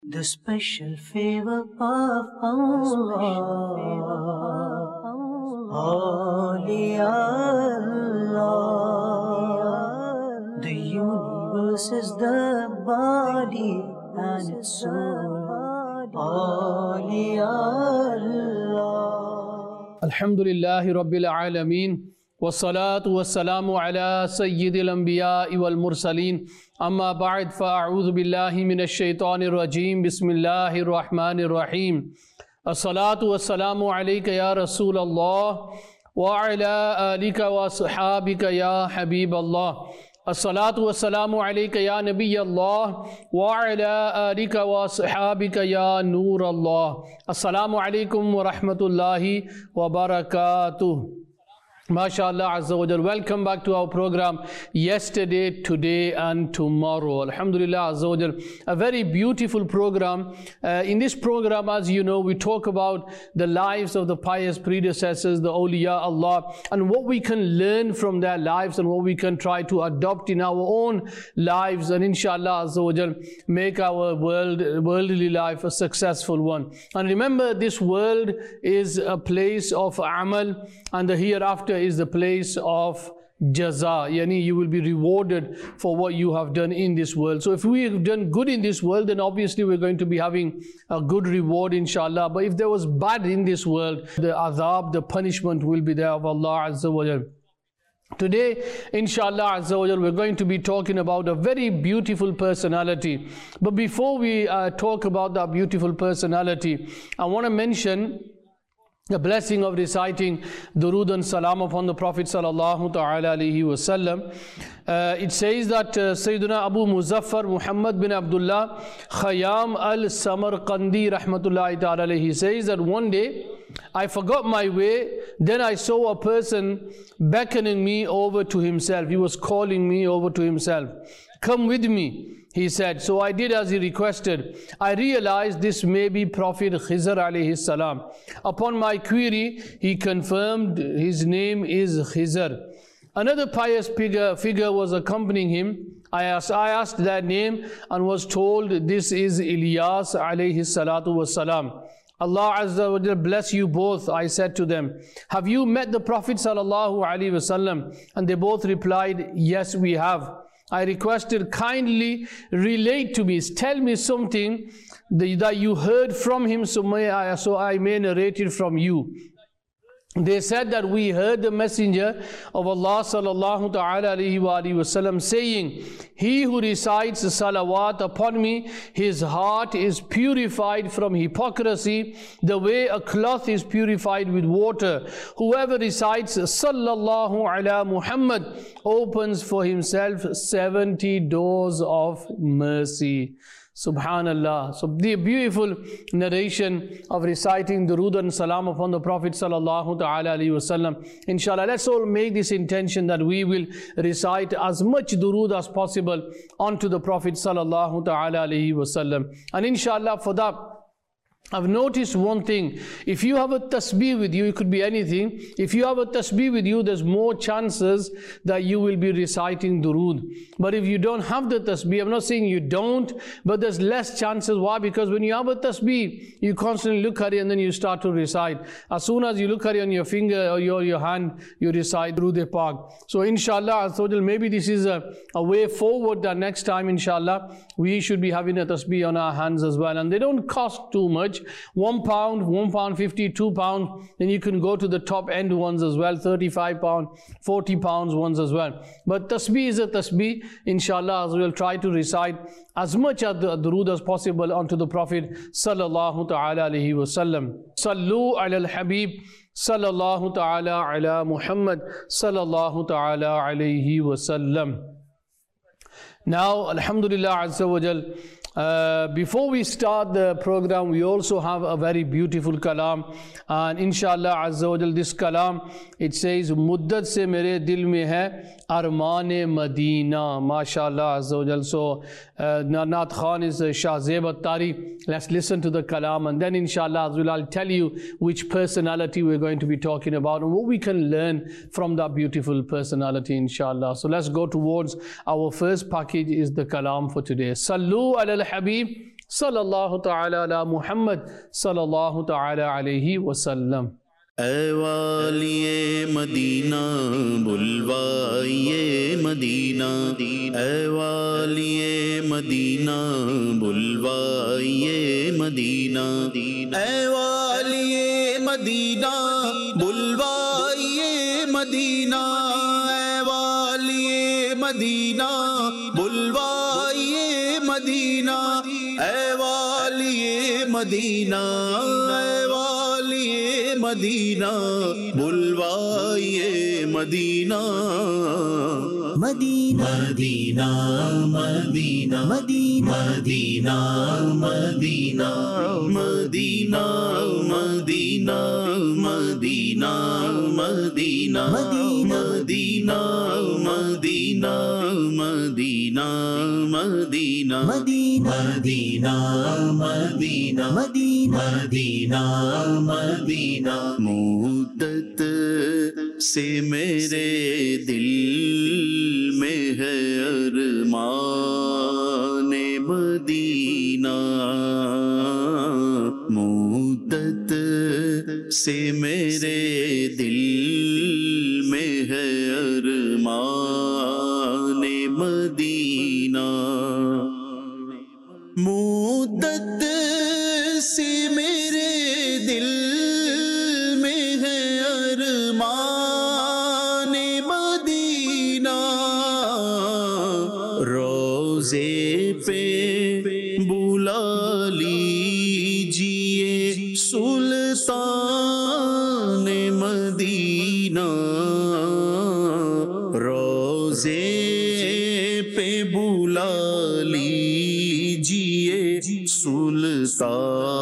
The special favor of Allah, Awliya Allah. The universe is the body and its soul, Awliya Allah. Alhamdulillahi Rabbil Alameen. والصلاة والسلام على سيد الأنبياء والمرسلين أما بعد فأعوذ بالله من الشيطان الرجيم بسم الله الرحمن الرحيم الصلاة والسلام عليك يا رسول الله وعلى آلك وصحابك يا حبيب الله الصلاة والسلام عليك يا نبي الله وعلى آلك وصحابك يا نور الله السلام عليكم ورحمة الله وبركاته. MashaAllah Azza wa Jal. Welcome back to our program Yesterday, Today and Tomorrow. Alhamdulillah Azza wa Jal. A very beautiful program. In this program, as you know, we talk about the lives of the pious predecessors, the awliya Allah, and what we can learn from their lives and what we can try to adopt in our own lives, and inshallah Azza wa Jal, make our worldly life a successful one. And remember, this world is a place of amal, and the hereafter is the place of jaza, yani you will be rewarded for what you have done in this world. So if we have done good in this world, then obviously we're going to be having a good reward inshallah. But if there was bad in this world, the azab, the punishment will be there of Allah Azza wa Jal. Today, inshallah Azza wa Jal, we're going to be talking about a very beautiful personality. But before we talk about that beautiful personality, I want to mention the blessing of reciting Durood and Salam upon the Prophet sallallahu ta'ala alayhi wa sallam. It says that Sayyidina Abu Muzaffar Muhammad bin Abdullah Khayyam al-Samarqandi rahmatullahi ta'ala alayhi says that one day I forgot my way, then I saw a person beckoning me over to himself. He was calling me over to himself. Come with me, he said. So I did as he requested. I realized this may be Prophet Khizr alayhi salam. Upon my query, he confirmed his name is Khizr. Another pious figure was accompanying him. I asked that name and was told this is Ilyas alayhi salatu wassalam. Allah Azza wa Jalla bless you both, I said to them. Have you met the Prophet sallallahu alayhi wasallam? And they both replied, yes, we have. I requested, kindly relate to me, tell me something that you heard from him, so I may narrate it from you. They said that we heard the Messenger of Allah sallallahu ta'ala alayhi wa sallam saying, he who recites salawat upon me, his heart is purified from hypocrisy, the way a cloth is purified with water. Whoever recites sallallahu ala Muhammad opens for himself 70 doors of mercy. Subhanallah. So the beautiful narration of reciting Durood and Salam upon the Prophet sallallahu ta'ala alayhi wasallam. Inshallah, let's all make this intention that we will recite as much Durood as possible onto the Prophet sallallahu ta'ala alayhi wasallam. And inshallah, for that, I've noticed one thing. If you have a tasbih with you, it could be anything. If you have a tasbih with you, there's more chances that you will be reciting durood. But if you don't have the tasbih, I'm not saying you don't, but there's less chances. Why? Because when you have a tasbih, you constantly look at it and then you start to recite. As soon as you look at it on your finger or your hand, you recite Durood Pak. So inshallah, maybe this is a way forward that next time, inshallah, we should be having a tasbih on our hands as well. And they don't cost too much. £1, £1.50, £2, then you can go to the top end ones as well, £35, £40 ones as well. But tasbih is a tasbih, inshallah, as we'll try to recite as much of the durood as possible onto the Prophet sallallahu ta'ala alayhi wa sallam. Sallu ala al-Habib sallallahu ta'ala ala Muhammad sallallahu ta'ala alayhi wa sallam. Now, alhamdulillah azza wa jal, before we start the program, we also have a very beautiful kalam, and inshallah azza wa jal, this kalam, it says, muddat se mere dil mein hai arman-e Madina. MashaAllah azza wa jal. So Naat Khan is Shah Zeb Attari. Let's listen to the kalam, and then inshallah I'll tell you which personality we're going to be talking about and what we can learn from that beautiful personality, inshallah. So let's go towards our first package, is the kalam for today. Sallu ala al-Habib صلی اللہ تعالی علی محمد صلی اللہ تعالی علیہ وسلم۔ اے والی مدینہ بلوائیے مدینہ، اے والی مدینہ بلوائیے مدینہ، اے والی مدینہ بلوائیے مدینہ، اے والی مدینہ بلوائیے مدینہ، اے والی مدینہ، اے والی مدینہ بلوائیے مدینہ، مدینہ مدینہ مدینہ مدینہ مدینہ مدینہ مدینہ مدینہ مدینہ مدینہ مدینہ مدینہ مدینہ مدینہ مدینہ مدینہ مدینہ، مدت سے میرے دل میں ہے ارمان مدینہ، مدت سے میرے دل میں ہے ارمان مدینہ، مدت سے میرے دل میں ہے ارمان مدینہ، روزے پہ بلا لیجیے سلطان مدینہ، روزے پہ بلا لیجیے سلطان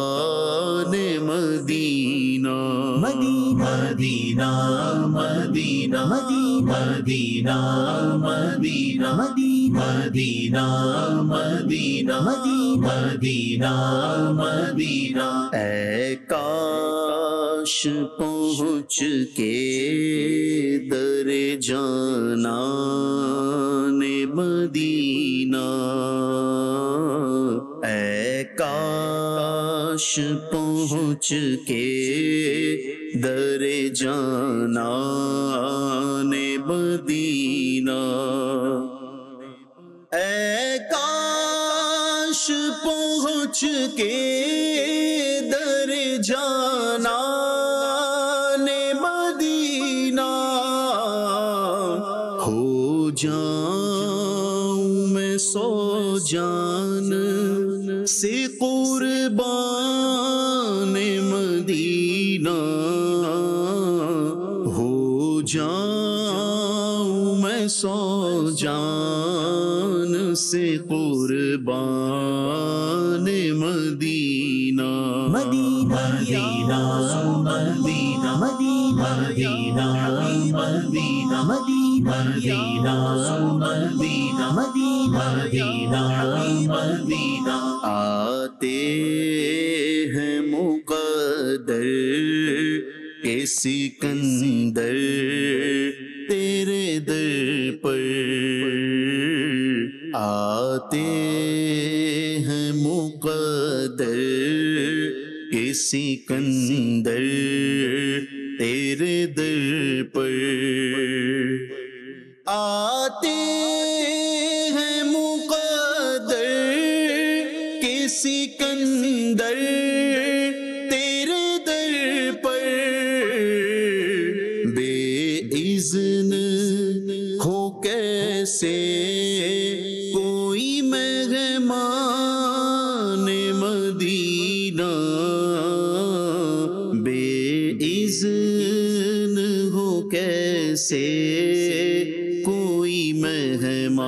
مدینہ، مدینہ مدینہ مدینہ مدینہ مدینہ مدینہ مدینہ مدینہ، اے کاش پہنچ کے در جانان مدینہ، اے کاش پہنچ کے در جانان مدینہ، اے کاش پہنچ کے در جانان مدینہ، ہو جاؤں میں سو جان سے قربان مدینہ، ہو جاؤں میں سو جان سے قربان مدینہ، مدینہ مدینہ مدینہ مدینہ مدینہ مدینہ مدینہ مدینہ، آتے ہیں مقدر کے سکندر تیرے در پر، آتے ہیں مقدر کے سکندر تیرے در پر، آتے ہیں مقدر کے سکندر تیرے در پر، بے اذن ہو کیسے کوئی مہمان مدینہ، بے اذن ہو کیسے کوئی مہمان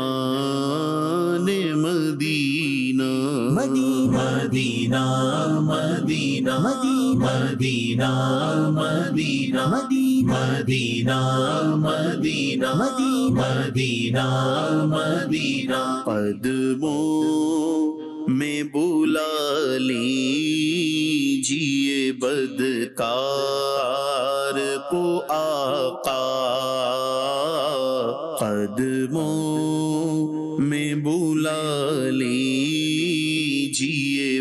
مدینہ، مدینہ مدینہ مدینہ مدینہ مدینہ مدینہ مدینہ مدینہ، قدموں میں بلا لیجیے بدکار کو آقا، قدموں میں بلا لیجیے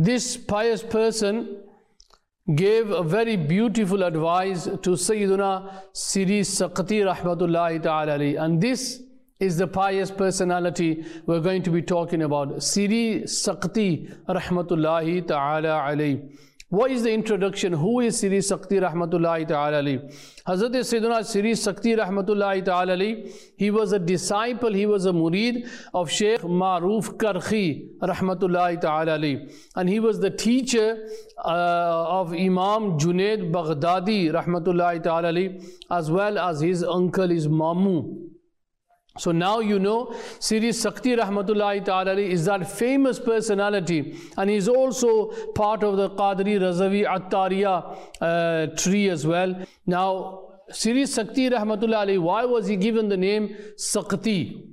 this pious person gave a very beautiful advice to Sayyiduna Siri Saqati rahmatullahi ta'ala alayhi. And this is the pious personality we're going to be talking about. Siri Saqati rahmatullahi ta'ala alayhi. What is the introduction? Who is Siri Saqati rahmatullahi ta'ala alayhi? Hazrat Sayyiduna Siri Saqati rahmatullahi ta'ala alayhi, he was a disciple, he was a murid of Shaykh Maruf Karhi rahmatullahi ta'ala alayhi. And he was the teacher of Imam Junaid Baghdadi rahmatullahi ta'ala alayhi, as well as his uncle, his Mamu. So now you know Siri Saqati rahmatullahi ta'ala is that famous personality, and he is also part of the Qadri Razavi Attariya tree as well. Now Siri Saqati rahmatullahi, why was he given the name Saqati?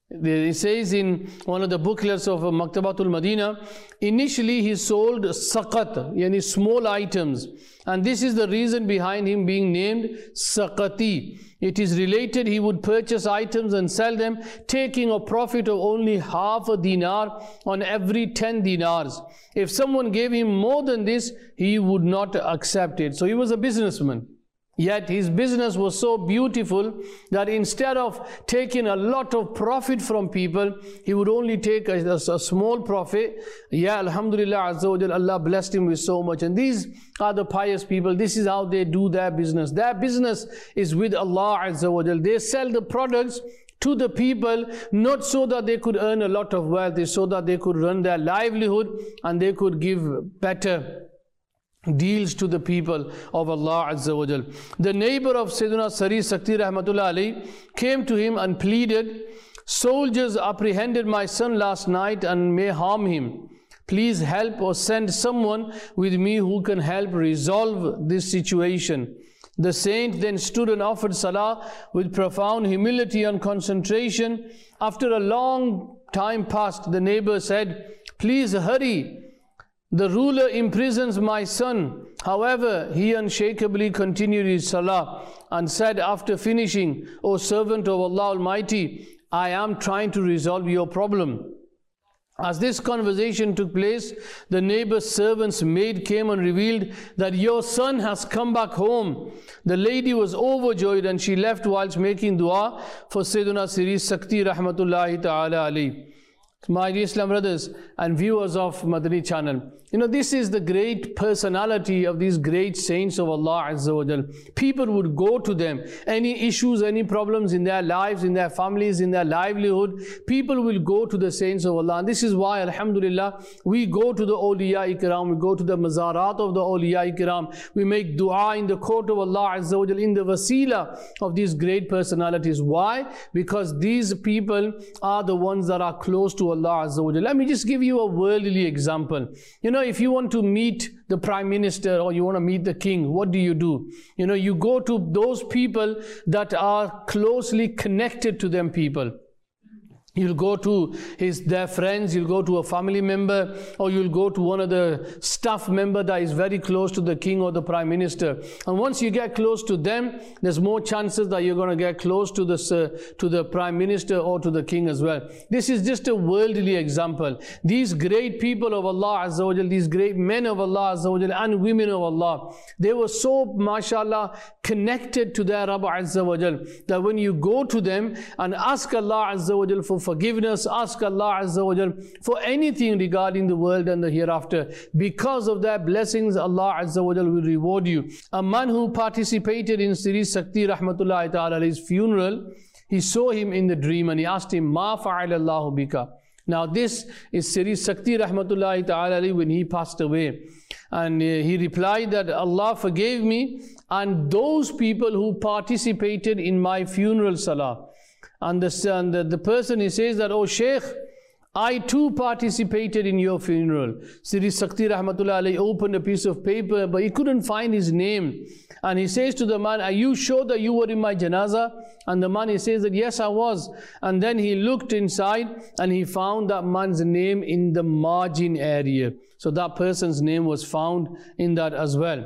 It says in one of the booklets of Maktabatul Madina, initially he sold saqat, yani small items, and this is the reason behind him being named Saqati. It is related he would purchase items and sell them, taking a profit of only half a dinar on every 10 dinars. If someone gave him more than this, he would not accept it. So he was a businessman. Yet his business was so beautiful that instead of taking a lot of profit from people, he would only take a small profit. Yeah, alhamdulillah, Azza wa Jal, Allah blessed him with so much. And these are the pious people. This is how they do their business. Their business is with Allah Azza wa Jal. They sell the products to the people, not so that they could earn a lot of wealth, it's so that they could run their livelihood and they could give better deals to the people of Allah Azza wa Jal. The neighbor of Sayyidina Siri Saqati rahmatullah alayhi came to him and pleaded, "Soldiers apprehended my son last night and may harm him. Please help or send someone with me who can help resolve this situation." The saint then stood and offered salah with profound humility and concentration. After a long time passed, the neighbor said, "Please hurry. The ruler imprisons my son." However, he unshakably continued his salah and said after finishing, "O servant of Allah Almighty, I am trying to resolve your problem." As this conversation took place, the neighbor's servant's maid came and revealed that your son has come back home. The lady was overjoyed and she left whilst making dua for Sayyiduna Siri Saqati rahmatullahi ta'ala alayhi. My dear Islam brothers and viewers of Madani channel, you know, this is the great personality of these great saints of Allah Azza wa Jal. People would go to them. Any issues, any problems in their lives, in their families, in their livelihood, people will go to the saints of Allah. And this is why, alhamdulillah, we go to the awliya ikram, we go to the mazarat of the awliya ikram, we make dua in the court of Allah Azza wa Jal, in the wasila of these great personalities. Why? Because these people are the ones that are close to Allah Azza wa Jal. Let me just give you a worldly example. You know, if you want to meet the prime minister or you want to meet the king, what do? You know, you go to those people that are closely connected to them people. You'll go to their friends, you'll go to a family member, or you'll go to one of the staff member that is very close to the king or the prime minister. And once you get close to them, there's more chances that you're going to get close to the prime minister or to the king as well. This is just a worldly example. These great people of Allah Azza wa Jal, these great men of Allah Azza wa Jal and women of Allah, they were so, mashallah, connected to their Rabb Azza wa Jal, that when you go to them and ask Allah Azza wa Jal for forgiveness, ask Allah Azza wa Jal for anything regarding the world and the hereafter, because of their blessings, Allah Azza wa Jal will reward you. A man who participated in Siri Saqati rahmatullahi ta'ala's funeral, he saw him in the dream and he asked him, "Ma fa'alallahu bika?" Now this is Siri Saqati rahmatullahi ta'ala when he passed away. And he replied that Allah forgave me and those people who participated in my funeral salah. And the person, he says that, "Oh Shaykh, I too participated in your funeral." Siri Saqati rahmatullah alayhi opened a piece of paper, but he couldn't find his name. And he says to the man, "Are you sure that you were in my janazah?" And the man, he says that, "Yes, I was." And then he looked inside and he found that man's name in the margin area. So that person's name was found in that as well.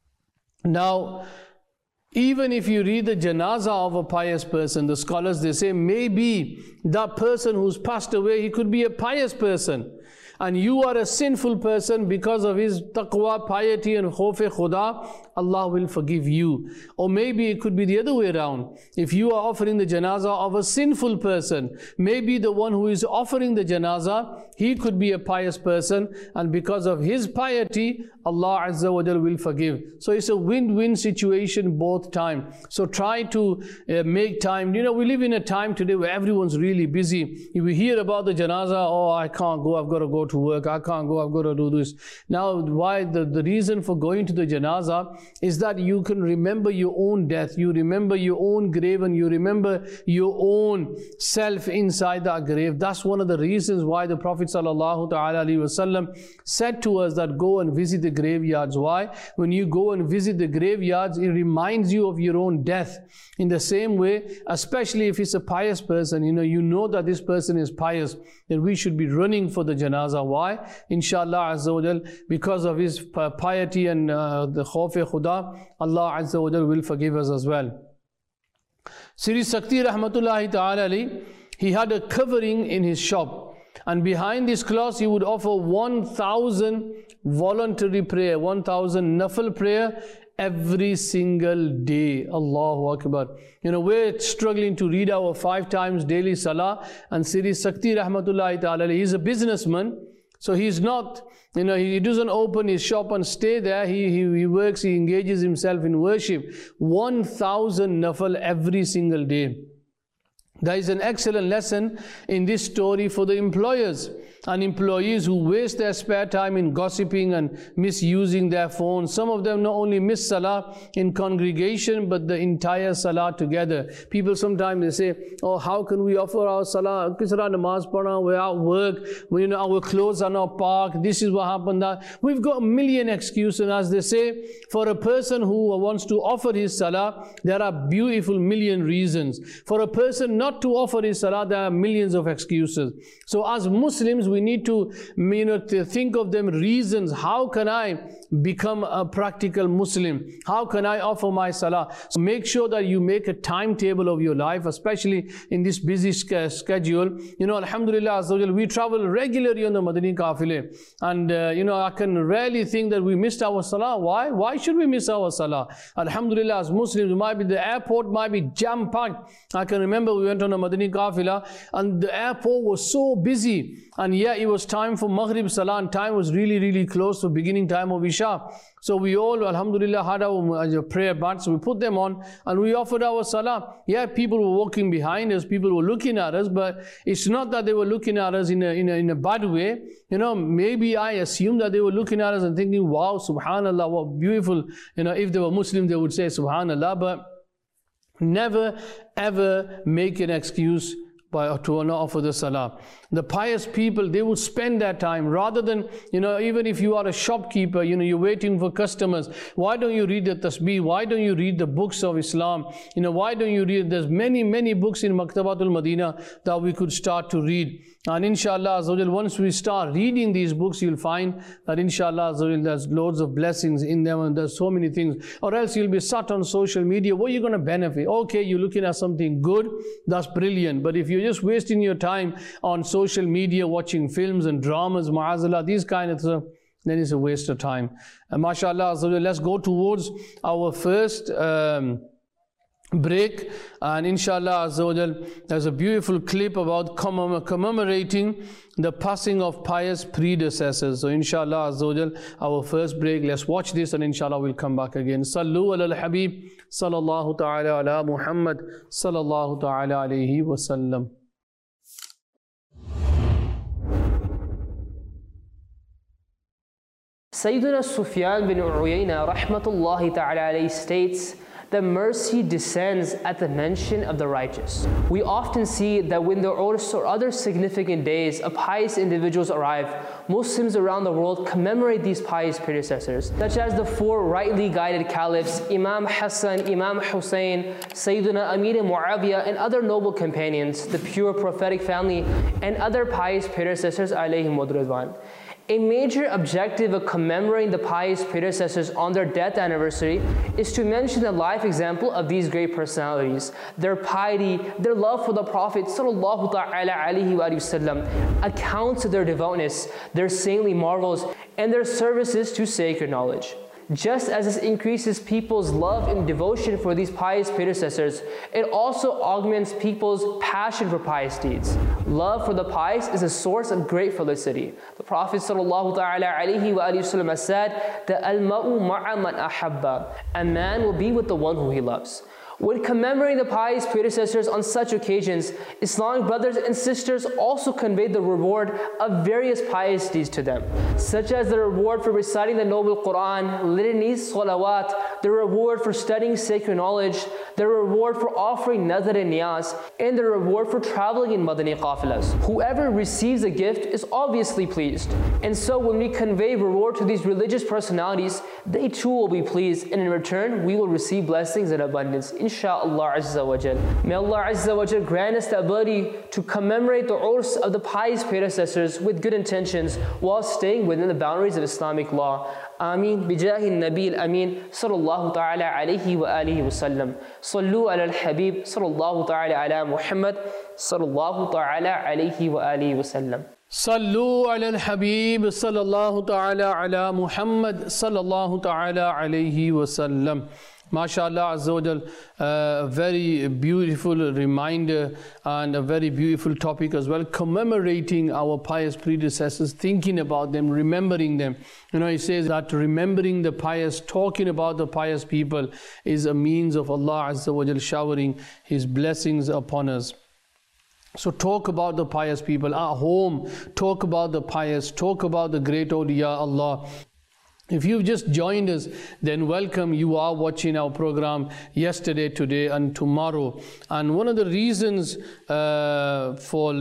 Now, even if you read the janazah of a pious person, the scholars, they say maybe that person who's passed away, he could be a pious person. and you are a sinful person, because of his taqwa, piety and khawf-e khuda, Allah will forgive you. Or maybe it could be the other way around. If you are offering the janazah of a sinful person, maybe the one who is offering the janazah, he could be a pious person, and because of his piety, Allah Azza wa Jal will forgive. So it's a win-win situation both times. So try to make time. You know, we live in a time today where everyone's really busy. If we hear about the janazah, oh, I can't go, I've got to go to work, I can't go, I've got to do this. Now, why the reason for going to the janazah is that you can remember your own death, you remember your own grave, and you remember your own self inside that grave. That's one of the reasons why the Prophet ﷺ said to us that go and visit the graveyards. Why? When you go and visit the graveyards, it reminds you of your own death. In the same way, especially if it's a pious person, you know that this person is pious, then we should be running for the janazah. Why? Inshallah Azza wa Jal, because of his piety and the khawf-e khuda, Allah Azza wa Jal will forgive us as well. Siri Sakti Rahmatullahi Ta'ala Ali, he had a covering in his shop, and behind this cloth he would offer 1,000 voluntary prayer, 1,000 nafil prayer every single day. Allahu Akbar. We're struggling to read our 5 times daily salah, and Siri Sakti Rahmatullahi Ta'ala, he's a businessman, so he's not, he doesn't open his shop and stay there. He works, he engages himself in worship. 1,000 nafil every single day. There is an excellent lesson in this story for the employers and employees who waste their spare time in gossiping and misusing their phones. Some of them not only miss salah in congregation, but the entire salah together. People sometimes they say, oh, how can we offer our salah? Kisra namaz padha, we're at work, our clothes are not parked, this is what happened, that. We've got a million excuses. And as they say, for a person who wants to offer his salah, there are beautiful million reasons. For a person not to offer his salah, there are millions of excuses. So as Muslims, we need to, to think of them reasons. How can I become a practical Muslim? How can I offer my salah? So make sure that you make a timetable of your life, especially in this busy schedule. Alhamdulillah, we travel regularly on the Madani Qafile, and I can rarely think that we missed our salah. Why? Why should we miss our salah? Alhamdulillah, as Muslims, the airport might be jam-packed. I can remember we went on a Madani Qafila, and the airport was so busy, and yeah, it was time for Maghrib Salah, and time was really, really close to beginning time of Isha. So we all, alhamdulillah, had our prayer mats, we put them on, and we offered our salah. Yeah, people were walking behind us, people were looking at us, but it's not that they were looking at us in a bad way. Maybe I assumed that they were looking at us and thinking, wow, subhanallah, what beautiful. If they were Muslim, they would say subhanallah, but never ever make an excuse to not offer the salah. The pious people, they would spend their time rather than, even if you are a shopkeeper, you're waiting for customers. Why don't you read the tasbih? Why don't you read the books of Islam? Why don't you read? There's many books in Maktabatul Madina that we could start to read. And inshallah, once we start reading these books, you'll find that inshallah, there's loads of blessings in them, and there's so many things. Or else you'll be sat on social media. What are you going to benefit? Okay, you're looking at something good, that's brilliant. But if you're just wasting your time on social media, watching films and dramas, ma'azallah, these kind of stuff, then it's a waste of time. And mashallah, let's go towards our first break, and inshallah there's a beautiful clip about commemorating the passing of pious predecessors. So inshallah our first break, let's watch this, and inshallah we'll come back again. Sallu ala al-Habib sallallahu ta'ala ala Muhammad sallallahu ta'ala alayhi wa sallam. Sayyidina Sufyan bin Uyayna rahmatullahi ta'ala alayhi states, the mercy descends at the mention of the righteous. We often see that when the Urs or other significant days of pious individuals arrive, Muslims around the world commemorate these pious predecessors, such as the 4 rightly guided caliphs, Imam Hassan, Imam Hussein, Sayyidina Amir Muawiyah, and other noble companions, the pure prophetic family, and other pious predecessors alayhim wa ridwan. A major objective of commemorating the pious predecessors on their death anniversary is to mention the life example of these great personalities, their piety, their love for the Prophet sallallahu ta'ala alaihi wasallam, accounts of their devoutness, their saintly marvels, and their services to sacred knowledge. Just as this increases people's love and devotion for these pious predecessors, it also augments people's passion for pious deeds. Love for the pious is a source of great felicity. The Prophet ﷺ has said that al-ma'u ma'a man ahabba, a man will be with the one who he loves. When commemorating the pious predecessors on such occasions, Islamic brothers and sisters also convey the reward of various pious deeds to them, such as the reward for reciting the Noble Quran, litanies, salawat, the reward for studying sacred knowledge, the reward for offering nadhr and niyaz, and the reward for traveling in Madani qafilas. Whoever receives a gift is obviously pleased. And so when we convey reward to these religious personalities, they too will be pleased, and in return we will receive blessings in abundance. Insha'Allah Azza wa Jal. May Allah Azza wa Jal grant us the ability to commemorate the urs of the pious predecessors with good intentions while staying within the boundaries of Islamic law. Ameen. Bijahi Nabi al-Amin sallallahu ta'ala alayhi wa alihi wa sallam. Sallu ala al-Habib sallallahu ta'ala ala Muhammad sallallahu ta'ala alayhi wa alihi wa sallam. Sallu ala al-Habib sallallahu ta'ala ala Muhammad sallallahu ta'ala alayhi wa sallam. MashaAllah Azza wa Jal, a very beautiful reminder and a very beautiful topic as well, commemorating our pious predecessors, thinking about them, remembering them. You know, he says that remembering the pious, talking about the pious people is a means of Allah Azza wa Jal showering His blessings upon us. So talk about the pious people at home, talk about the pious, talk about the great awliya Allah. If you've just joined us, then welcome. You are watching our program yesterday, today and tomorrow. And one of the reasons for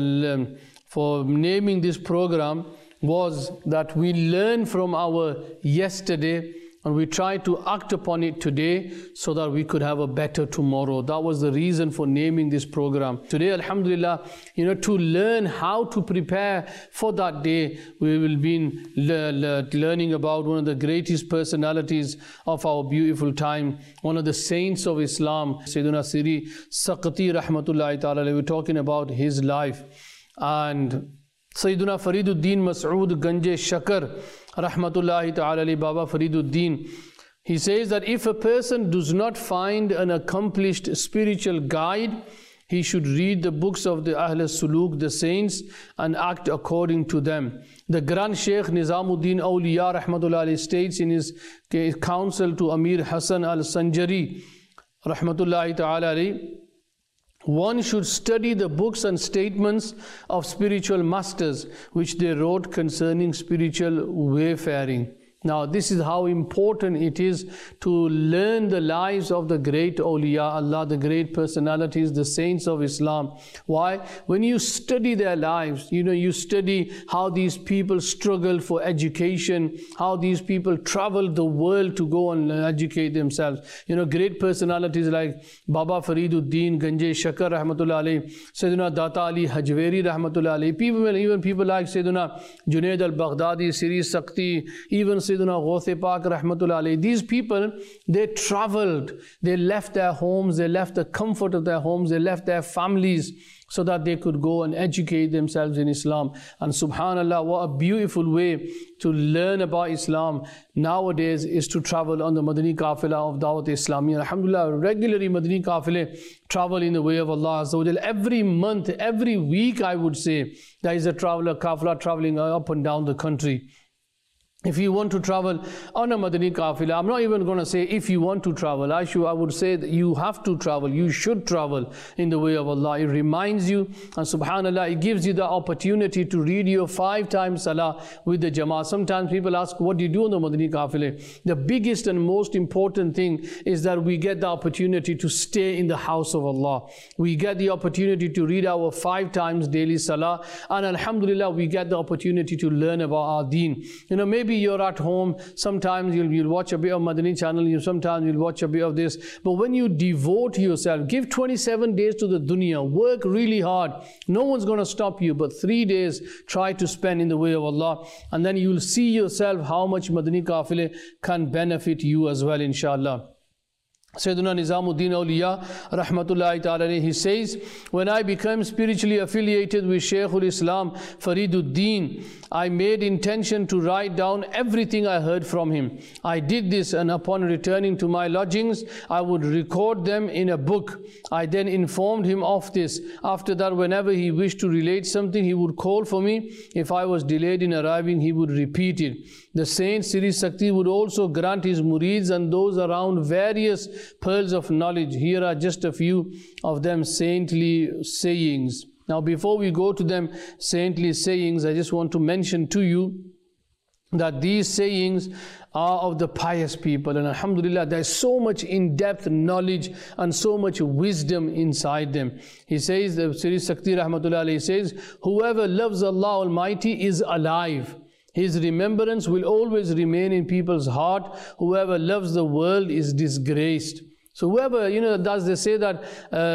naming this program was that we learn from our yesterday and we try to act upon it today so that we could have a better tomorrow. That was the reason for naming this program. Today, alhamdulillah, you know, to learn how to prepare for that day, we will be learning about one of the greatest personalities of our beautiful time, one of the saints of Islam, Sayyidina Siri Saqati rahmatullahi ta'ala. We're talking about his life. And Sayyidina Fariduddin Mas'ud Ganje Shakar rahmatullahi ta'ala Baba Fariduddin, he says that if a person does not find an accomplished spiritual guide, he should read the books of the Ahl Suluk, the saints, and act according to them. The Grand Sheikh Nizamuddin Awliya rahmatullahi states in his counsel to Amir Hassan al-Sanjari rahmatullahi ta'ala, one should study the books and statements of spiritual masters which they wrote concerning spiritual wayfaring. Now, this is how important it is to learn the lives of the great awliya Allah, the great personalities, the saints of Islam. Why? When you study their lives, you know, you study how these people struggled for education, how these people traveled the world to go and educate themselves. You know, great personalities like Baba Fariduddin Ganje Shakar rahmatullah alayhi, Sayyidina Data Ali Hajweri rahmatullah alayhi, even people like Sayyidina Junaid al-Baghdadi, Siri Saqti, even Sayyidina Ghaus Pak rahmatullah alayhi. These people, they traveled, they left their homes, they left the comfort of their homes, they left their families so that they could go and educate themselves in Islam. And subhanallah, what a beautiful way to learn about Islam nowadays is to travel on the Madani Qafila of Dawat Islami. Alhamdulillah, regularly Madani Qafile travel in the way of Allah Azza wa Jal. Every month, every week, I would say, there is a Qafila traveling up and down the country. If you want to travel on a Madani Qafila, I'm not even going to say if you want to travel. I would say that you have to travel. You should travel in the way of Allah. It reminds you, and subhanAllah, it gives you the opportunity to read your 5 times salah with the Jama'ah. Sometimes people ask, what do you do on the Madani Qafila? The biggest and most important thing is that we get the opportunity to stay in the house of Allah. We get the opportunity to read our 5 times daily salah. And alhamdulillah, we get the opportunity to learn about our deen. You know, maybe maybe you're at home, sometimes you'll watch a bit of Madani channel, sometimes you'll watch a bit of this. But when you devote yourself, give 27 days to the dunya, work really hard. No one's going to stop you, but 3 days try to spend in the way of Allah. And then you'll see yourself how much Madani Qafile can benefit you as well, inshallah. Sayyidina Nizamuddin Awliya Rahmatullahi Ta'ala, he says, when I became spiritually affiliated with Shaykhul Islam Fariduddin, I made intention to write down everything I heard from him. I did this, and upon returning to my lodgings, I would record them in a book. I then informed him of this. After that, whenever he wished to relate something, he would call for me. If I was delayed in arriving, he would repeat it. The saint Siri Sakti would also grant his murids and those around various pearls of knowledge. Here are just a few of them saintly sayings. Now, before we go to them saintly sayings, I just want to mention to you that these sayings are of the pious people, and alhamdulillah, there is so much in-depth knowledge and so much wisdom inside them. He says, the Siri Sakti Rahmatullah alayhi says, whoever loves Allah Almighty is alive. His remembrance will always remain in people's heart. Whoever loves the world is disgraced. So whoever, does they say that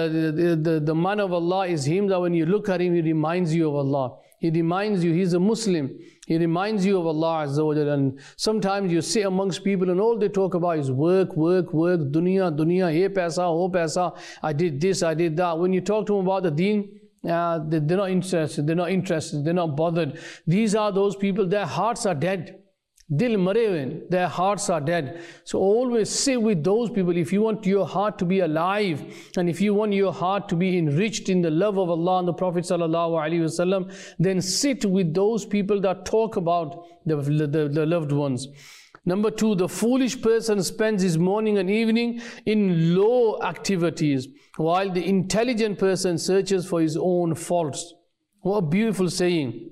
the man of Allah is him, that when you look at him, he reminds you of Allah. He reminds you, he's a Muslim. He reminds you of Allah Azza wa Jalla. And sometimes you sit amongst people and all they talk about is work, work, work, dunya, dunya, ye paisa, ho paisa, I did this, I did that. When you talk to them about the deen, they're not interested, they're not bothered. These are those people, their hearts are dead. Dil mare huye, their hearts are dead. So always sit with those people. If you want your heart to be alive, and if you want your heart to be enriched in the love of Allah and the Prophet sallallahu alaihi wasallam, then sit with those people that talk about the loved ones. Number 2, the foolish person spends his morning and evening in low activities, while the intelligent person searches for his own faults. What a beautiful saying.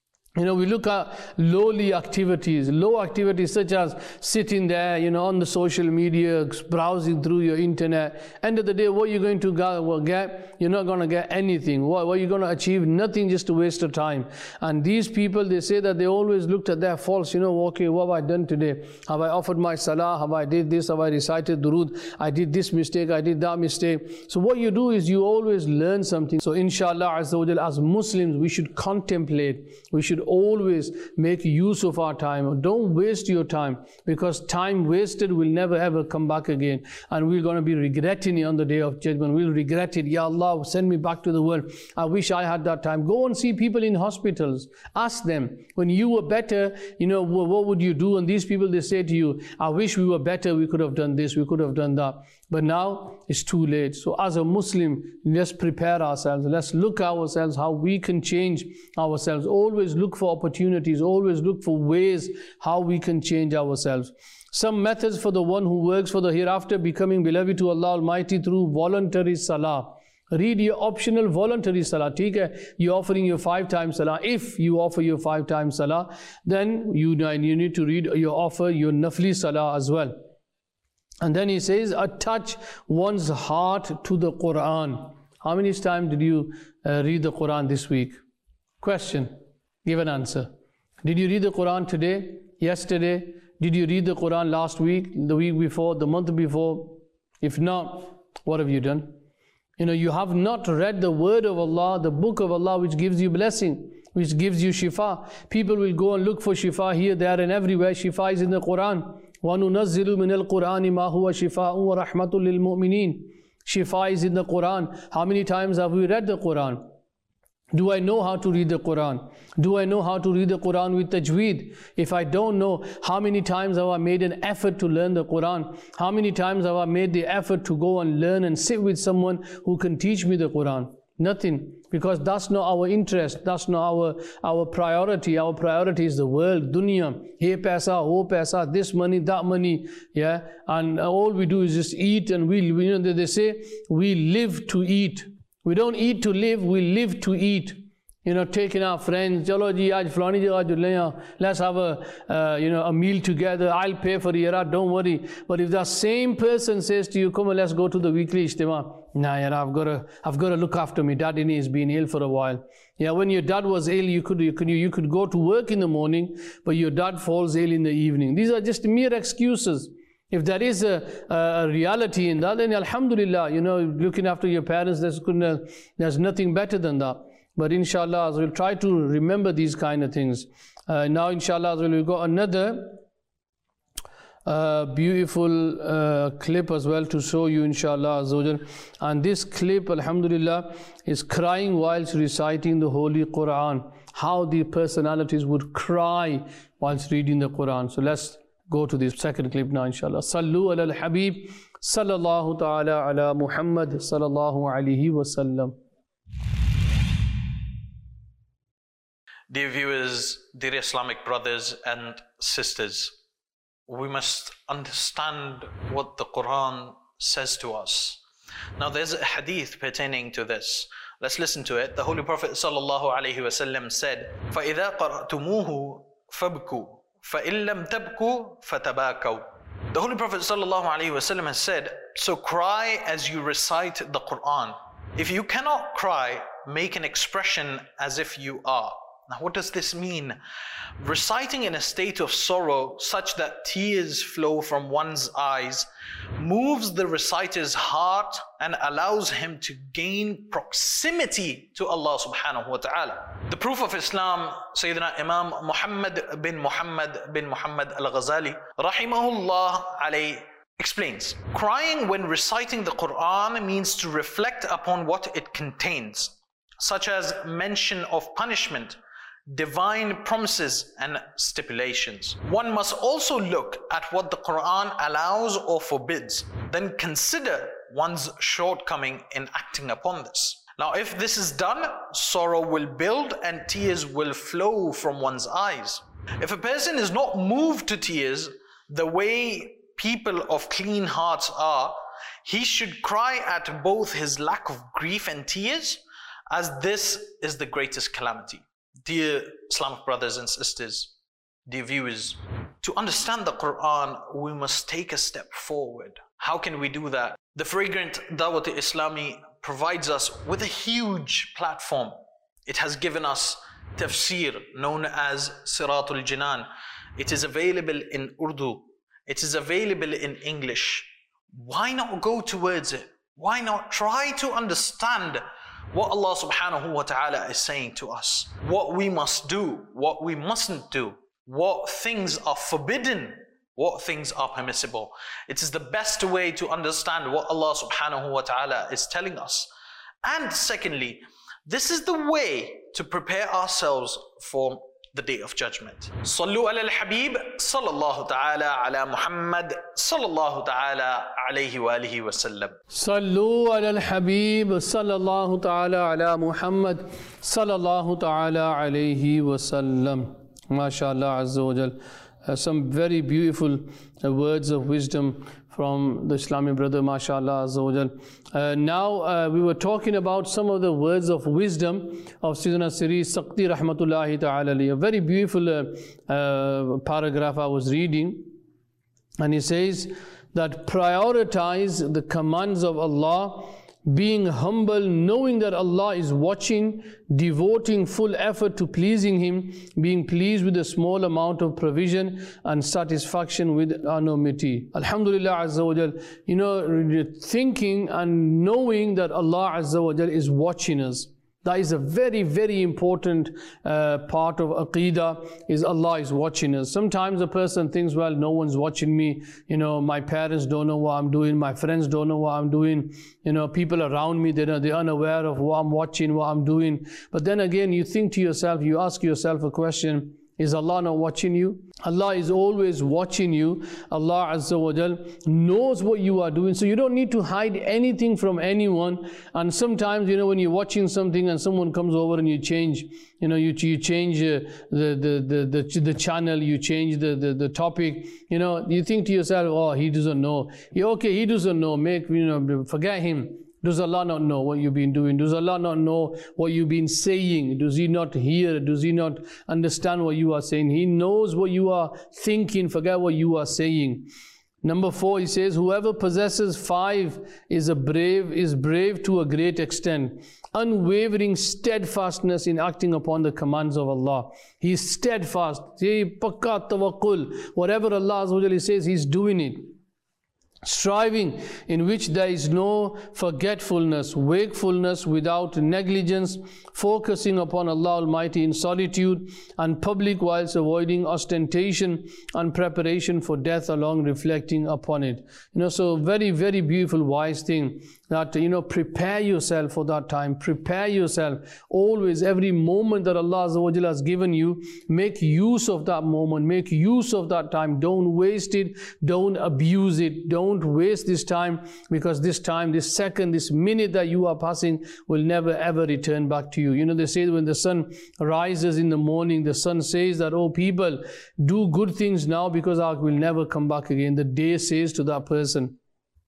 We look at lowly activities, low activities such as sitting there, on the social media, browsing through your internet. End of the day, what you're going to get, you're not going to get anything. What you're going to achieve? Nothing, just a waste of time. And these people, they say that they always looked at their faults, okay, what have I done today? Have I offered my salah? Have I did this? Have I recited durood? I did this mistake, I did that mistake. So what you do is you always learn something. So inshallah, as Muslims, we should contemplate, we should always make use of our time. Don't waste your time, because time wasted will never ever come back again, and we're going to be regretting it on the day of judgment. We'll regret it. Ya Allah, send me back to the world. I wish I had that time. Go and see people in hospitals. Ask them, when you were better, what would you do? And these people, they say to you, I wish we were better, we could have done this, we could have done that. But now it's too late. So as a Muslim, let's prepare ourselves. Let's look at ourselves, how we can change ourselves. Always look for opportunities. Always look for ways how we can change ourselves. Some methods for the one who works for the hereafter, becoming beloved to Allah Almighty through voluntary salah. Read your optional voluntary salah. You're offering your 5 times salah. If you offer your 5 times salah, then you need to read your nafli salah as well. And then he says, attach one's heart to the Quran. How many times did you read the Quran this week? Question. Give an answer. Did you read the Quran today? Yesterday? Did you read the Quran last week? The week before? The month before? If not, what have you done? You have not read the word of Allah, the book of Allah, which gives you blessing, which gives you shifa. People will go and look for shifa here, there and everywhere. Shifa is in the Quran. وَنُنَزِّلُ مِنَ الْقُرْآنِ مَا هُوَ شِفَاءٌ وَرَحْمَةٌ لِلْمُؤْمِنِينَ. Shifa is in the Quran. How many times have we read the Quran? Do I know how to read the Quran? Do I know how to read the Quran with tajweed? If I don't know, how many times have I made an effort to learn the Quran? How many times have I made the effort to go and learn and sit with someone who can teach me the Quran? Nothing, because that's not our interest, that's not our priority. Our priority is the world, dunya, hey paisa, ho paisa, this money, that money, yeah. And all we do is just eat, and they say we live to eat. We don't eat to live, we live to eat. taking our friends, chalo ji, aaj flani jagah jule, let's have a meal together, I'll pay for it, don't worry. But if that same person says to you, come on, let's go to the weekly ijtima, nah, I've got to look after me, daddy has been ill for a while. Yeah, when your dad was ill, you could go to work in the morning, but your dad falls ill in the evening. These are just mere excuses. If there is a reality in that, then alhamdulillah, looking after your parents, there's nothing better than that. But inshallah, we'll try to remember these kind of things. Now inshallah, we've got another beautiful clip as well to show you, inshallah. And this clip, alhamdulillah, is crying whilst reciting the Holy Quran. How the personalities would cry whilst reading the Quran. So let's go to this second clip now, inshallah. Sallu ala al-Habib, sallallahu ta'ala ala Muhammad, sallallahu alayhi wa sallam. Dear viewers, dear Islamic brothers and sisters, we must understand what the Quran says to us. Now there's a hadith pertaining to this. Let's listen to it. The Holy Prophet sallallahu alaihi wasallam said, فَإِذَا قَرَأْتُمُوهُ فَابْكُوا فَإِن لَمْ تَبْكُوا فَتَبَاكَوْا. The Holy Prophet sallallahu alaihi wasallam has said, so cry as you recite the Quran. If you cannot cry, make an expression as if you are. Now what does this mean? Reciting in a state of sorrow such that tears flow from one's eyes moves the reciter's heart and allows him to gain proximity to Allah subhanahu wa ta'ala. The proof of Islam, Sayyidina Imam Muhammad bin Muhammad al-Ghazali rahimahullah alayhi explains, crying when reciting the Quran means to reflect upon what it contains, such as mention of punishment, divine promises and stipulations. One must also look at what the Quran allows or forbids, then consider one's shortcoming in acting upon this. Now if this is done, sorrow will build and tears will flow from one's eyes. If a person is not moved to tears the way people of clean hearts are, he should cry at both his lack of grief and tears, as this is the greatest calamity. Dear Islamic brothers and sisters, dear viewers, to understand the Quran, we must take a step forward. How can we do that? The fragrant Dawat Islami provides us with a huge platform. It has given us tafsir known as Siratul Jinan. It is available in Urdu. It is available in English. Why not go towards it? Why not try to understand what Allah subhanahu wa ta'ala is saying to us? What we must do, what we mustn't do, what things are forbidden, what things are permissible. It is the best way to understand what Allah subhanahu wa ta'ala is telling us. And secondly, this is the way to prepare ourselves for the Day of Judgment. Sallu ala al-Habib, sallallahu ta'ala ala Muhammad, sallallahu ta'ala alayhi wa alihi wa sallam. Sallu ala al-Habib, sallallahu ta'ala ala Muhammad, sallallahu ta'ala alayhi wa sallam. MashaAllah Azza wa Jal. Some very beautiful words of wisdom from the Islamic brother, MashaAllah Azza wa Jal. Now we were talking about some of the words of wisdom of Sayyidina Siri Saqti Rahmatullahi Ta'ala alayhi. A very beautiful paragraph I was reading, and he says that prioritize the commands of Allah, being humble, knowing that Allah is watching, devoting full effort to pleasing Him, being pleased with a small amount of provision and satisfaction with anonymity. Alhamdulillah Azza wa Jal, thinking and knowing that Allah Azza wa Jal is watching us. That is a very, very important part of Aqeedah, is Allah is watching us. Sometimes a person thinks, well, no one's watching me. My parents don't know what I'm doing. My friends don't know what I'm doing. People around me, they're unaware of what I'm watching, what I'm doing. But then again, you think to yourself, you ask yourself a question, is Allah not watching you? Allah is always watching you. Allah Azza wa Jal knows what you are doing. So you don't need to hide anything from anyone. And sometimes, when you're watching something and someone comes over and you change, you change the channel, you change the topic, you think to yourself, oh, he doesn't know. Okay, he doesn't know, forget him. Does Allah not know what you've been doing? Does Allah not know what you've been saying? Does He not hear? Does He not understand what you are saying? He knows what you are thinking, forget what you are saying. Number 4, he says, whoever possesses 5 is brave to a great extent. Unwavering steadfastness in acting upon the commands of Allah. He is steadfast. Pakka tawakkul. Whatever Allah Azza wa Jalla says, he's doing it. Striving in which there is no forgetfulness, wakefulness without negligence, focusing upon Allah Almighty in solitude and public whilst avoiding ostentation and preparation for death along reflecting upon it. So very, very beautiful, wise thing that, prepare yourself for that time. Prepare yourself. Always, every moment that Allah Azza wa Jalla has given you, make use of that moment. Make use of that time. Don't waste it. Don't abuse it. Don't waste this time, because this time, this second, this minute that you are passing will never ever return back to you. They say when the sun rises in the morning, the sun says that, oh people, do good things now because I will never come back again. The day says to that person.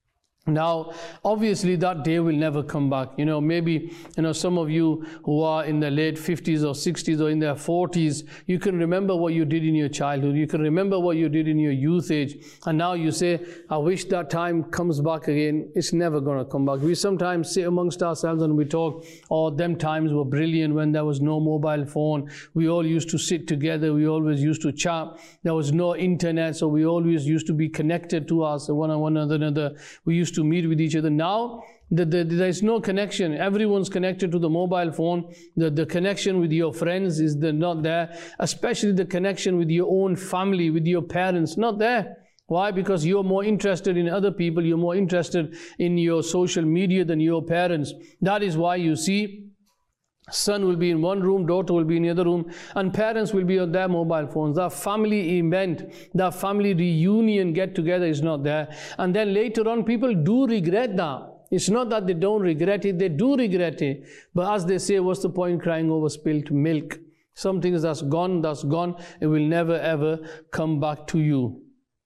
Now, obviously that day will never come back. Maybe, some of you who are in the late 50s or 60s or in their 40s, you can remember what you did in your childhood. You can remember what you did in your youth age. And now you say, I wish that time comes back again. It's never going to come back. We sometimes sit amongst ourselves and we talk, oh, them times were brilliant when there was no mobile phone. We all used to sit together. We always used to chat. There was no internet, so we always used to be connected to us, one another. We used to meet with each other. Now there is no connection. Everyone's connected to the mobile phone. The connection with your friends is not there, especially the connection with your own family, with your parents, not there. Why? Because you're more interested in other people, you're more interested in your social media than your parents. That is why you see son will be in one room, daughter will be in the other room, and parents will be on their mobile phones. That family event, that family reunion, get together is not there. And then later on, people do regret that. It's not that they don't regret it, they do regret it. But as they say, what's the point crying over spilt milk? Something that's gone, it will never ever come back to you.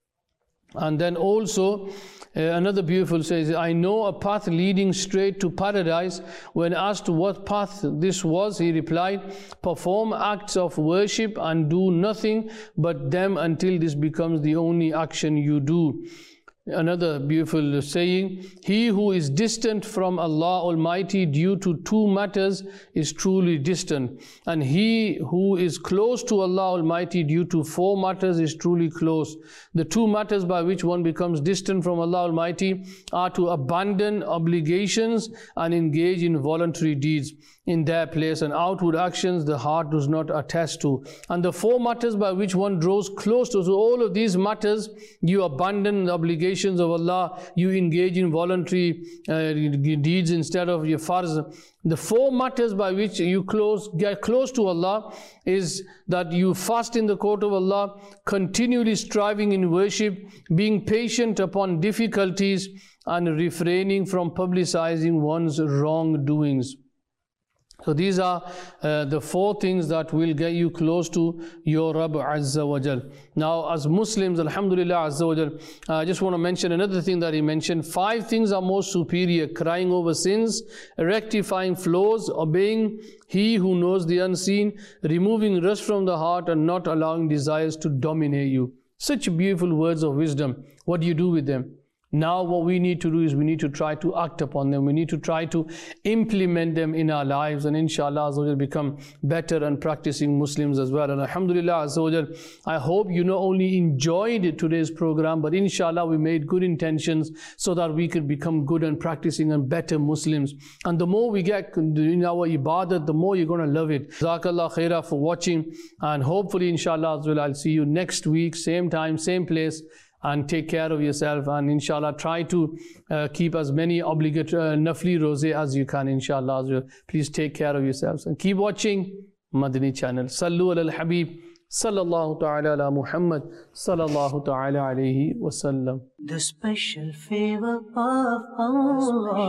And then also, another beautiful says, I know a path leading straight to paradise. When asked what path this was, he replied, perform acts of worship and do nothing but them until this becomes the only action you do. Another beautiful saying, he who is distant from Allah Almighty due to 2 matters is truly distant, and he who is close to Allah Almighty due to 4 matters is truly close. The 2 matters by which one becomes distant from Allah Almighty are to abandon obligations and engage in voluntary deeds in their place, and outward actions the heart does not attest to. And the 4 matters by which one draws close to, so all of these matters, you abandon the obligations of Allah, you engage in voluntary deeds instead of your farz. The 4 matters by which you get close to Allah is that you fast in the court of Allah, continually striving in worship, being patient upon difficulties, and refraining from publicizing one's wrongdoings. So these are the 4 things that will get you close to your Rabb Azza wa Jal. Now as Muslims, Alhamdulillah Azza wa Jal, I just want to mention another thing that he mentioned. 5 things are most superior: crying over sins, rectifying flaws, obeying He who knows the unseen, removing rust from the heart, and not allowing desires to dominate you. Such beautiful words of wisdom. What do you do with them? Now what we need to do is we need to try to act upon them. We need to try to implement them in our lives, and inshallah Azza wa Jal become better and practicing Muslims as well. And alhamdulillah Azza wa Jal, I hope you not only enjoyed today's program, but inshallah we made good intentions so that we could become good and practicing and better Muslims. And the more we get in our ibadat, the more you're going to love it. Jazakallah khairah for watching, and hopefully inshallah Azza wa Jal, I'll see you next week, same time, same place. And take care of yourself, and inshallah try to keep as many obligatory nafli roze as you can, inshallah. Please take care of yourselves and keep watching Madani channel. Sallu ala al-Habib sallallahu ta'ala ala Muhammad sallallahu ta'ala alayhi wa sallam. The special favor of Allah,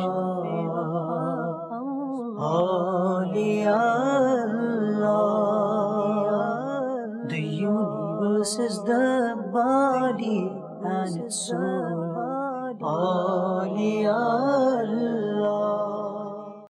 Allah. The universe is the body and its soul. Allah.